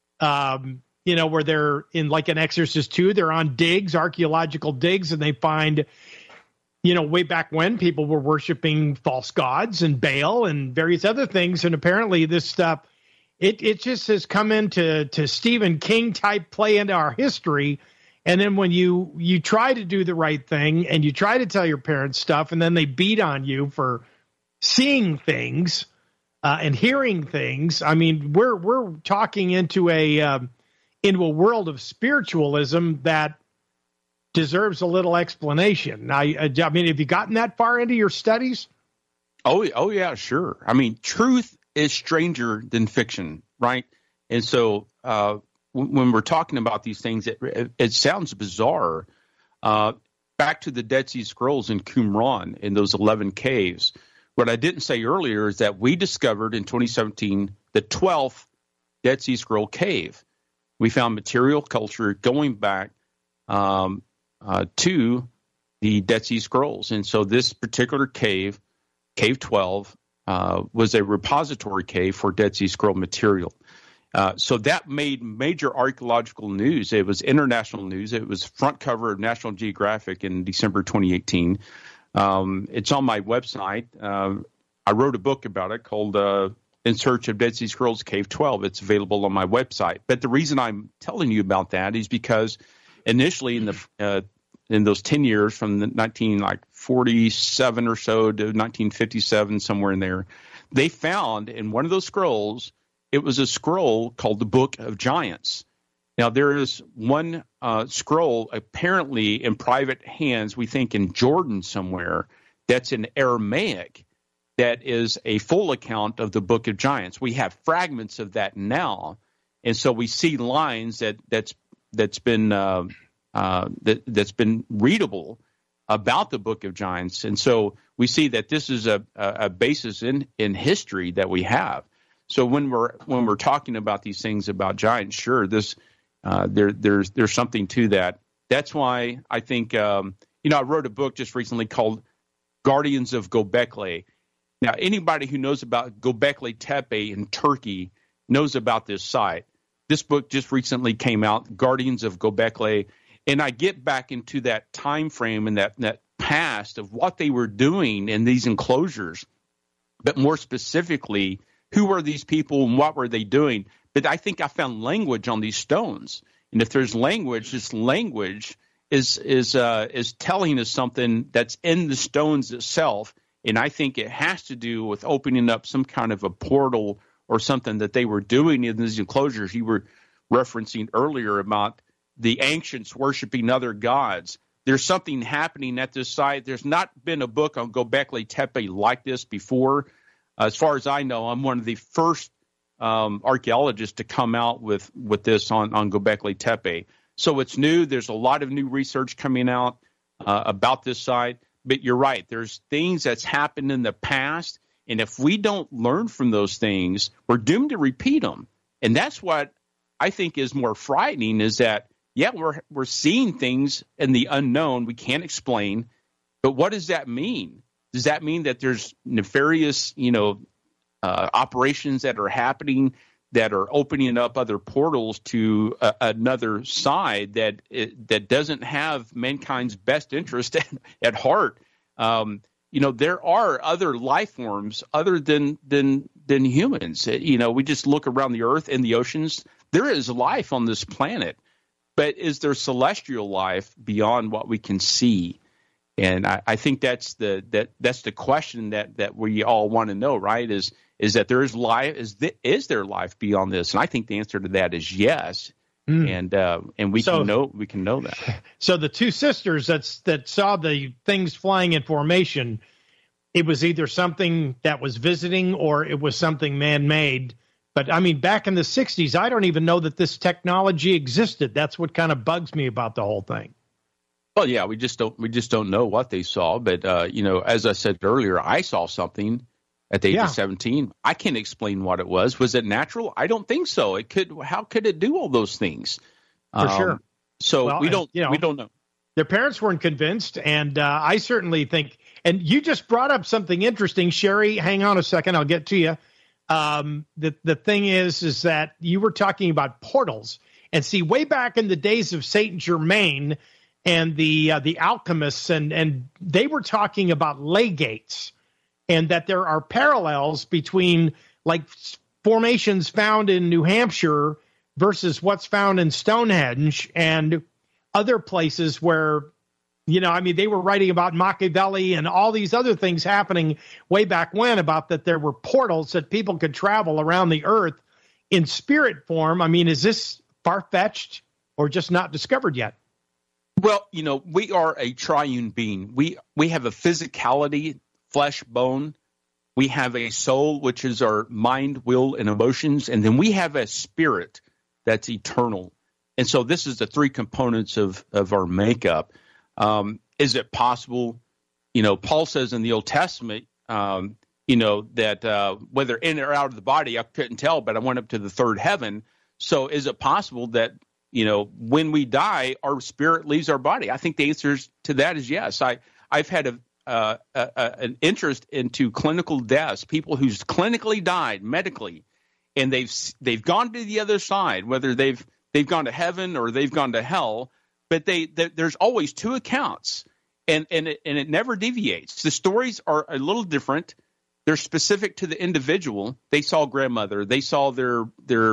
Where they're in like an Exorcist 2, they're on digs, archaeological digs, and they find, way back when people were worshiping false gods and Baal and various other things. And apparently this stuff, it just has come into Stephen King type play into our history. And then when you try to do the right thing and you try to tell your parents stuff, and then they beat on you for seeing things, and hearing things. I mean, we're talking into a world of spiritualism that deserves a little explanation. I mean, have you gotten that far into your studies? Oh yeah, sure. I mean, truth is stranger than fiction, right? And so when we're talking about these things, it sounds bizarre. Back to the Dead Sea Scrolls in Qumran in those 11 caves. What I didn't say earlier is that we discovered in 2017 the 12th Dead Sea Scroll cave. We found material culture going back to the Dead Sea Scrolls. And so this particular cave, Cave 12, was a repository cave for Dead Sea Scroll material. So that made major archaeological news. It was international news. It was front cover of National Geographic in December 2018. It's on my website. I wrote a book about it called In Search of Dead Sea Scrolls Cave 12. It's available on my website. But the reason I'm telling you about that is because initially in those 10 years from the 1947 or so to 1957, somewhere in there, they found in one of those scrolls, it was a scroll called the Book of Giants. Now, there is one scroll apparently in private hands, we think in Jordan somewhere, that's in Aramaic, that is a full account of the Book of Giants. We have fragments of that now, and so we see lines that's been readable about the Book of Giants, and so we see that this is a basis in history that we have. So when we're talking about these things about giants, sure, there's something to that. That's why I think I wrote a book just recently called Guardians of Göbekli. Now, anybody who knows about Göbekli Tepe in Turkey knows about this site. This book just recently came out, Guardians of Göbekli, and I get back into that time frame and that past of what they were doing in these enclosures, but more specifically, who were these people and what were they doing? But I think I found language on these stones, and if there's language, this language is telling us something that's in the stones itself. And I think it has to do with opening up some kind of a portal or something that they were doing in these enclosures. You were referencing earlier about the ancients worshiping other gods. There's something happening at this site. There's not been a book on Göbekli Tepe like this before. As far as I know, I'm one of the first archaeologists to come out with this on Göbekli Tepe. So it's new. There's a lot of new research coming out about this site. But you're right. There's things that's happened in the past, and if we don't learn from those things, we're doomed to repeat them. And that's what I think is more frightening is that, yeah, we're seeing things in the unknown we can't explain, but what does that mean? Does that mean that there's nefarious, operations that are happening that are opening up other portals to another side that doesn't have mankind's best interest at heart? There are other life forms other than humans. We just look around the earth and the oceans. There is life on this planet, but is there celestial life beyond what we can see? And I think that's the question that we all want to know, right? Is that there is life? Is there life beyond this? And I think the answer to that is yes. And we can know that. So the two sisters that saw the things flying in formation, it was either something that was visiting or it was something man-made. But I mean, back in the 60s, I don't even know that this technology existed. That's what kind of bugs me about the whole thing. Well, yeah, we just don't know what they saw. But as I said earlier, I saw something at the age of 17. I can't explain what it was. Was it natural? I don't think so. How could it do all those things? For sure. So we don't know. Their parents weren't convinced, and I certainly think. And you just brought up something interesting, Sherry. Hang on a second, I'll get to you. The thing is that you were talking about portals, and see, way back in the days of Saint Germain and the alchemists, and they were talking about legates. And that there are parallels between like formations found in New Hampshire versus what's found in Stonehenge and other places where, they were writing about Machiavelli and all these other things happening way back when about that there were portals that people could travel around the earth in spirit form. I mean, is this far-fetched or just not discovered yet? Well, we are a triune being. We have a physicality, flesh, bone. We have a soul, which is our mind, will, and emotions. And then we have a spirit that's eternal. And so this is the three components of our makeup. Is it possible, Paul says in the Old Testament, that whether in or out of the body, I couldn't tell, but I went up to the third heaven. So is it possible that, when we die, our spirit leaves our body? I think the answer to that is yes. I've had an interest into clinical deaths, people who's clinically died medically, and they've gone to the other side, whether they've gone to heaven or they've gone to hell, but there's always two accounts, and it never deviates. The stories are a little different. They're specific to the individual. They saw grandmother. They saw their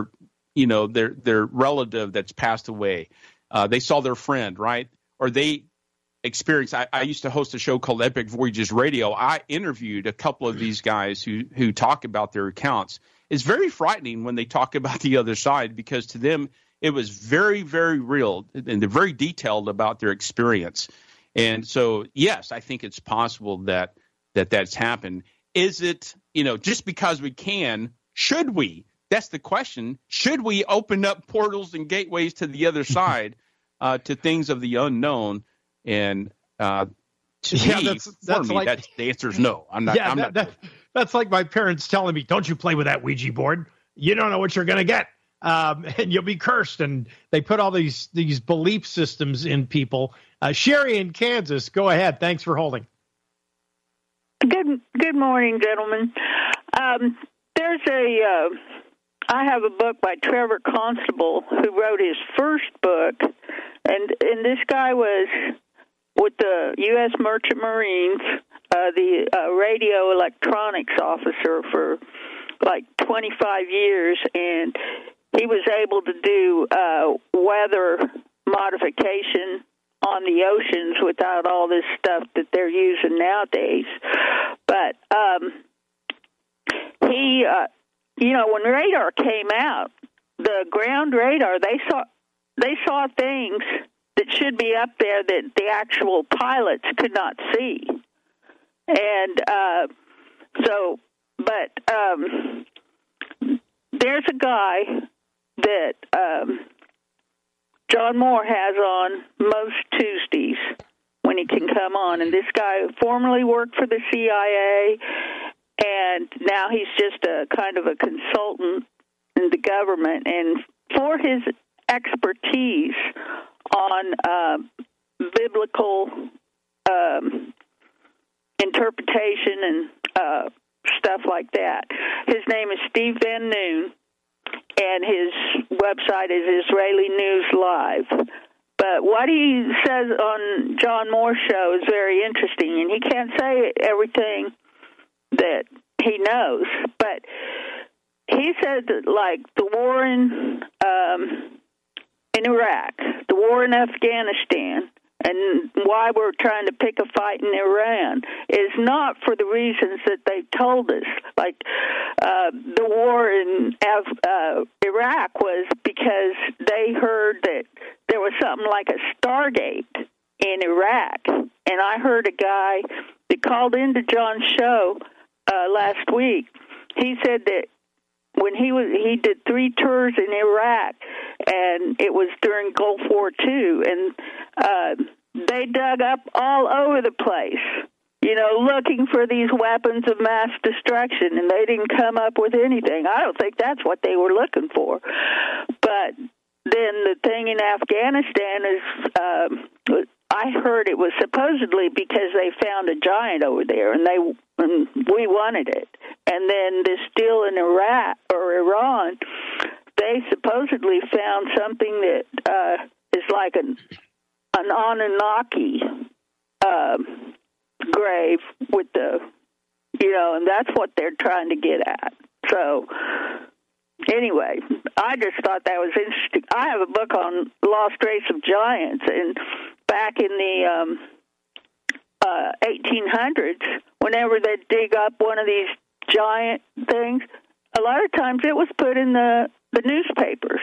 relative that's passed away. They saw their friend, right? Or they experienced. I used to host a show called Epic Voyages Radio. I interviewed a couple of these guys who talk about their accounts. It's very frightening when they talk about the other side, because to them it was very, very real, and they're very detailed about their experience. And so, yes, I think it's possible that's happened. Is it, just because we can, should we? That's the question. Should we open up portals and gateways to the other side, to things of the unknown? And the answer is no. I'm not. That's like my parents telling me, "Don't you play with that Ouija board? You don't know what you're going to get, and you'll be cursed." And they put all these belief systems in people. Sherry in Kansas, go ahead. Thanks for holding. Good morning, gentlemen. I have a book by Trevor Constable, who wrote his first book, and this guy was with the U.S. Merchant Marines, the radio electronics officer for like 25 years, and he was able to do weather modification on the oceans without all this stuff that they're using nowadays. But he, when radar came out, the ground radar, they saw things that should be up there that the actual pilots could not see. And there's a guy that John Moore has on most Tuesdays when he can come on. And this guy formerly worked for the CIA, and now he's just a kind of a consultant in the government. And for his expertise on biblical interpretation and stuff like that, his name is Steve Van Noon, and his website is Israeli News Live. But what he says on John Moore's show is very interesting, and he can't say everything that he knows. But he said that, like, the war in Iraq, the war in Afghanistan, and why we're trying to pick a fight in Iran is not for the reasons that they've told us. Like, the war in Iraq was because they heard that there was something like a Stargate in Iraq. And I heard a guy that called into John's show last week. He said that when he did 3 tours in Iraq, and it was during Gulf War II, and they dug up all over the place, looking for these weapons of mass destruction, and they didn't come up with anything. I don't think that's what they were looking for. But then the thing in Afghanistan is, I heard it was supposedly because they found a giant over there, and we wanted it. And then this deal in Iraq or Iran, they supposedly found something that is like an Anunnaki grave with the, and that's what they're trying to get at. So anyway, I just thought that was interesting. I have a book on Lost Race of Giants, and back in the 1800s, whenever they dig up one of these giant things, a lot of times it was put in the newspapers.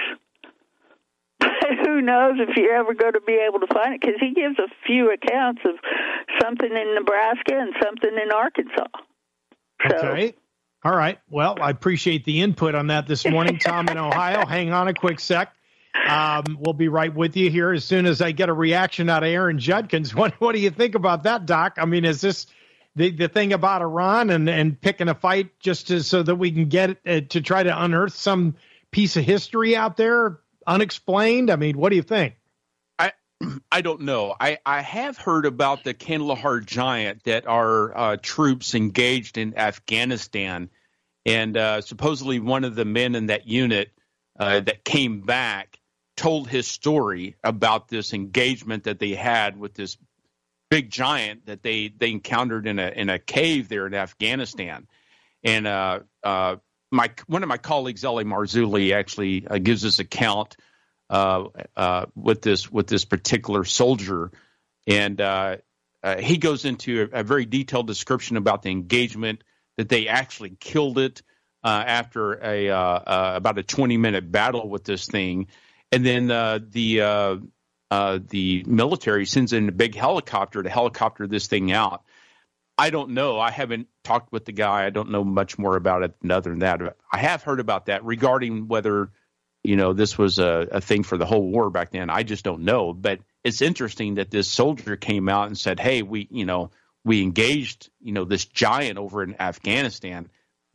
Who knows if you're ever going to be able to find it, because he gives a few accounts of something in Nebraska and something in Arkansas. Okay. All right. Well, I appreciate the input on that this morning. Tom in Ohio, hang on a quick sec. We'll be right with you here as soon as I get a reaction out of Aaron Judkins. What do you think about that, Doc? I mean, is this the thing about Iran and picking a fight just so that we can get to try to unearth some piece of history out there unexplained? I mean, what do you think? I don't know. I have heard about the Kandahar giant that our troops engaged in Afghanistan, And supposedly one of the men in that unit that came back told his story about this engagement that they had with this big giant that they encountered in a cave there in Afghanistan. And one of my colleagues, L.A. Marzulli, actually gives this account with this particular soldier, and he goes into a very detailed description about the engagement, that they actually killed it after about a 20-minute battle with this thing, and then the military sends in a big helicopter to helicopter this thing out. I don't know. I haven't talked with the guy. I don't know much more about it other than that. I have heard about that regarding whether, this was a thing for the whole war back then. I just don't know. But it's interesting that this soldier came out and said, "Hey, we engaged, this giant over in Afghanistan."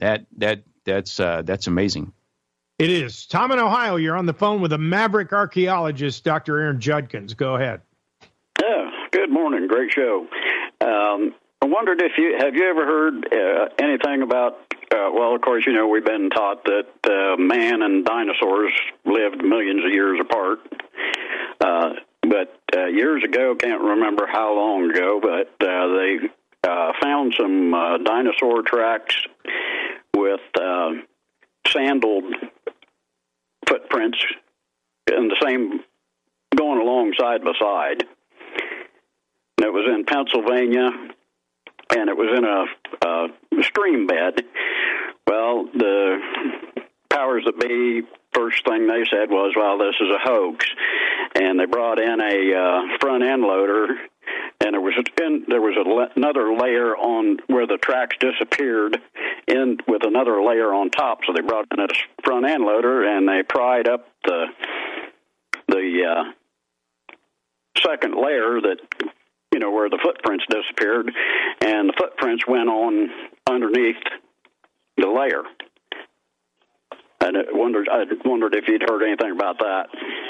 That's amazing. It is. Tom in Ohio, you're on the phone with a maverick archaeologist, Dr. Aaron Judkins. Go ahead. Yeah. Good morning. Great show. I wondered if you ever heard anything about, of course, we've been taught that man and dinosaurs lived millions of years apart. But years ago, can't remember how long ago, but they found some dinosaur tracks with sandaled footprints in the same, going along side by side. And it was in Pennsylvania, and it was in a stream bed. Well, the powers that be, first thing they said was, well, this is a hoax. And they brought in a front end loader, and there was another layer on where the tracks disappeared, in with another layer on top. So they brought in a front end loader, and they pried up the second layer that, where the footprints disappeared, and the footprints went on underneath the layer. And I wondered if you'd heard anything about that.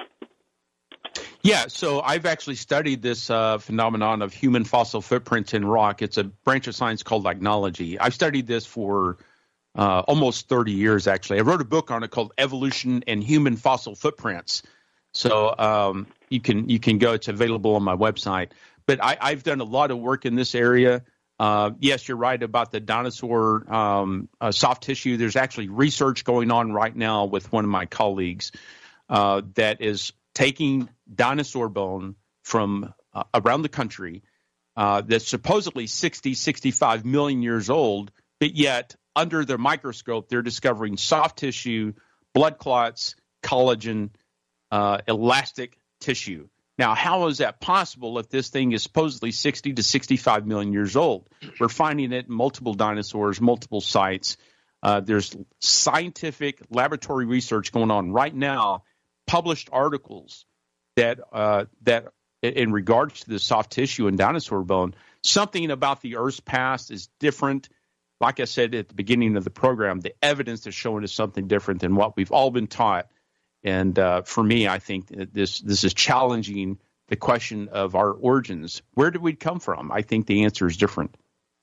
Yeah, so I've actually studied this phenomenon of human fossil footprints in rock. It's a branch of science called ichnology. I've studied this for almost 30 years, actually. I wrote a book on it called Evolution and Human Fossil Footprints. So you can go. It's available on my website. But I've done a lot of work in this area. Yes, you're right about the dinosaur soft tissue. There's actually research going on right now with one of my colleagues that is taking dinosaur bone from around the country that's supposedly 65 million years old, but yet under their microscope, they're discovering soft tissue, blood clots, collagen, elastic tissue. Now, how is that possible if this thing is supposedly 60 to 65 million years old? We're finding it in multiple dinosaurs, multiple sites. There's scientific laboratory research going on right now, published articles that in regards to the soft tissue and dinosaur bone, something about the Earth's past is different. Like I said at the beginning of the program, the evidence is showing us something different than what we've all been taught. And for me, I think that this is challenging the question of our origins. Where did we come from? I think the answer is different.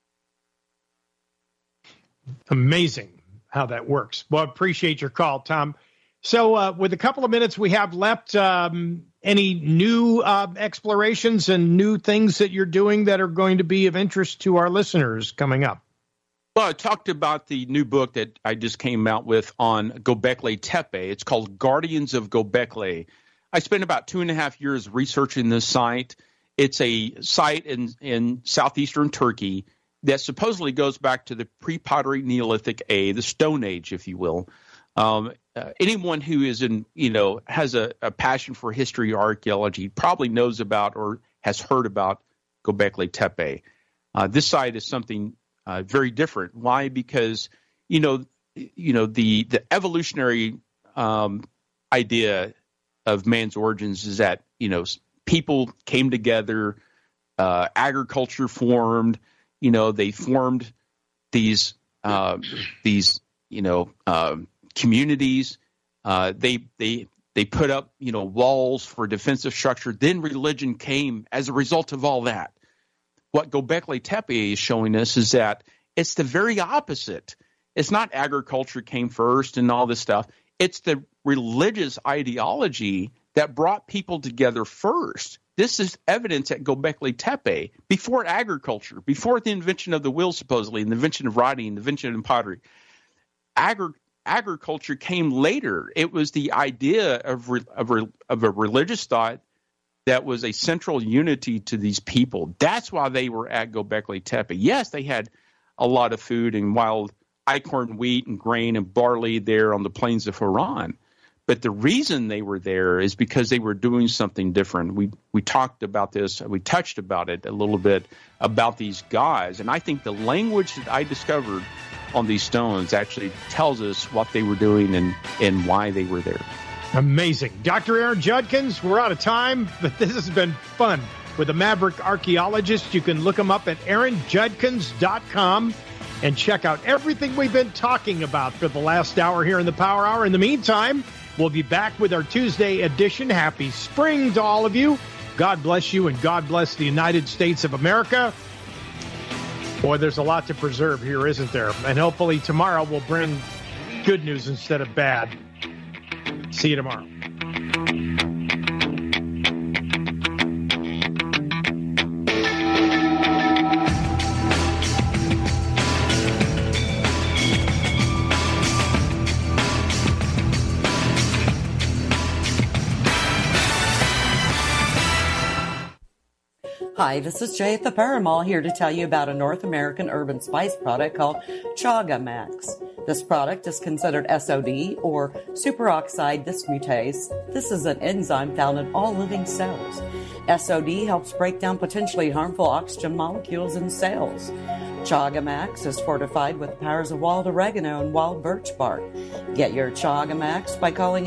Amazing how that works. Well, I appreciate your call, Tom. So with a couple of minutes we have left, any new explorations and new things that you're doing that are going to be of interest to our listeners coming up? Well, I talked about the new book that I just came out with on Göbekli Tepe. It's called Guardians of Göbekli. I spent about 2.5 years researching this site. It's a site in southeastern Turkey that supposedly goes back to the pre-pottery Neolithic A, the Stone Age, if you will. Anyone who is has a passion for history or archaeology probably knows about or has heard about Göbekli Tepe. This site is something very different. Why? Because the evolutionary idea of man's origins is that people came together, agriculture formed. They formed these communities. They put up walls for defensive structure. Then religion came as a result of all that. What Göbekli Tepe is showing us is that it's the very opposite. It's not agriculture came first and all this stuff. It's the religious ideology that brought people together first. This is evidence at Göbekli Tepe before agriculture, before the invention of the wheel, supposedly, and the invention of writing, the invention of pottery. Agriculture came later. It was the idea of a religious thought that was a central unity to these people. That's why they were at Göbekli Tepe. Yes, they had a lot of food and wild acorn wheat and grain and barley there on the plains of Haran. But the reason they were there is because they were doing something different. We talked about this. We touched about it a little bit about these guys. And I think the language that I discovered on these stones actually tells us what they were doing and why they were there. Amazing. Dr. Aaron Judkins, we're out of time, but this has been fun with a maverick archaeologist. You can look him up at aaronjudkins.com and check out everything we've been talking about for the last hour here in the Power Hour. In the meantime, we'll be back with our Tuesday edition. Happy spring to all of you. God bless you, and God bless the United States of America. Boy, there's a lot to preserve here, isn't there? And hopefully tomorrow we'll bring good news instead of bad. See you tomorrow. Hi, this is Jay at the Power Mall here to tell you about a North American urban spice product called Chaga Max. This product is considered SOD or superoxide dismutase. This is an enzyme found in all living cells. SOD helps break down potentially harmful oxygen molecules in cells. Chaga Max is fortified with the powers of wild oregano and wild birch bark. Get your Chaga Max by calling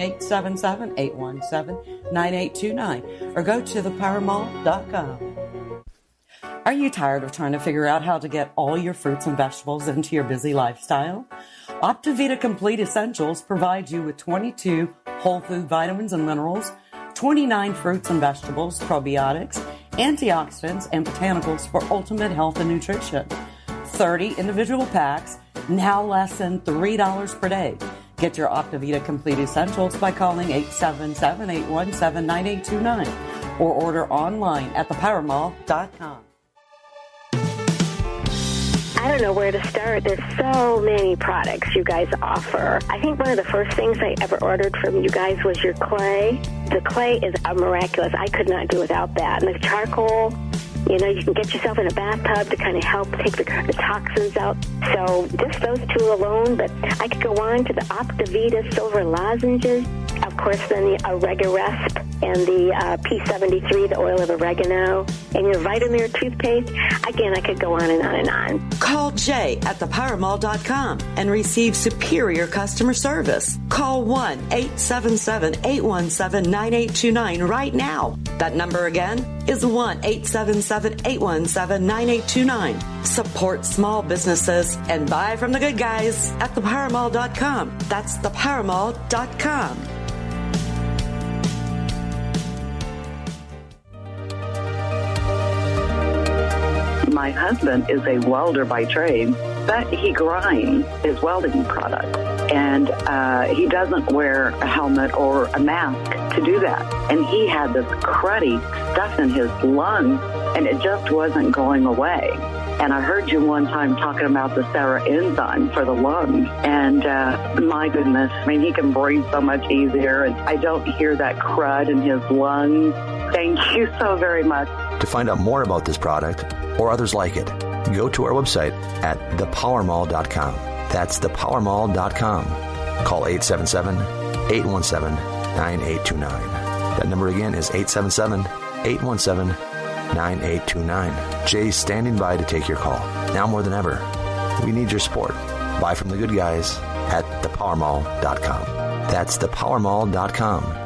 877-817-9829 or go to thepowermall.com. Are you tired of trying to figure out how to get all your fruits and vegetables into your busy lifestyle? Optivita Complete Essentials provides you with 22 whole food vitamins and minerals, 29 fruits and vegetables, probiotics, antioxidants, and botanicals for ultimate health and nutrition. 30 individual packs, now less than $3 per day. Get your Optivita Complete Essentials by calling 877-817-9829 or order online at thepowermall.com. I don't know where to start. There's so many products you guys offer. I think one of the first things I ever ordered from you guys was your clay. The clay is miraculous. I could not do without that. And the charcoal, you know, you can get yourself in a bathtub to kind of help take the toxins out. So just those two alone, but I could go on to the Optivita Silver Lozenges. Of course, then the Oregaresp and the P73, the oil of oregano, and your Vitamir toothpaste. Again, I could go on and on and on. Call Jay at thepowermall.com and receive superior customer service. Call 1-877-817-9829 right now. That number again is 1-877-817-9829. Support small businesses and buy from the good guys at thepowermall.com. That's thepowermall.com. My husband is a welder by trade, but he grinds his welding product. And he doesn't wear a helmet or a mask to do that. And he had this cruddy stuff in his lungs, and it just wasn't going away. And I heard you one time talking about the Sarah enzyme for the lungs. And my goodness, I mean, he can breathe so much easier. And I don't hear that crud in his lungs. Thank you so very much. To find out more about this product or others like it, go to our website at thepowermall.com. That's thepowermall.com. Call 877-817-9829. That number again is 877-817-9829. Jay's standing by to take your call. Now more than ever, we need your support. Buy from the good guys at thepowermall.com. That's thepowermall.com.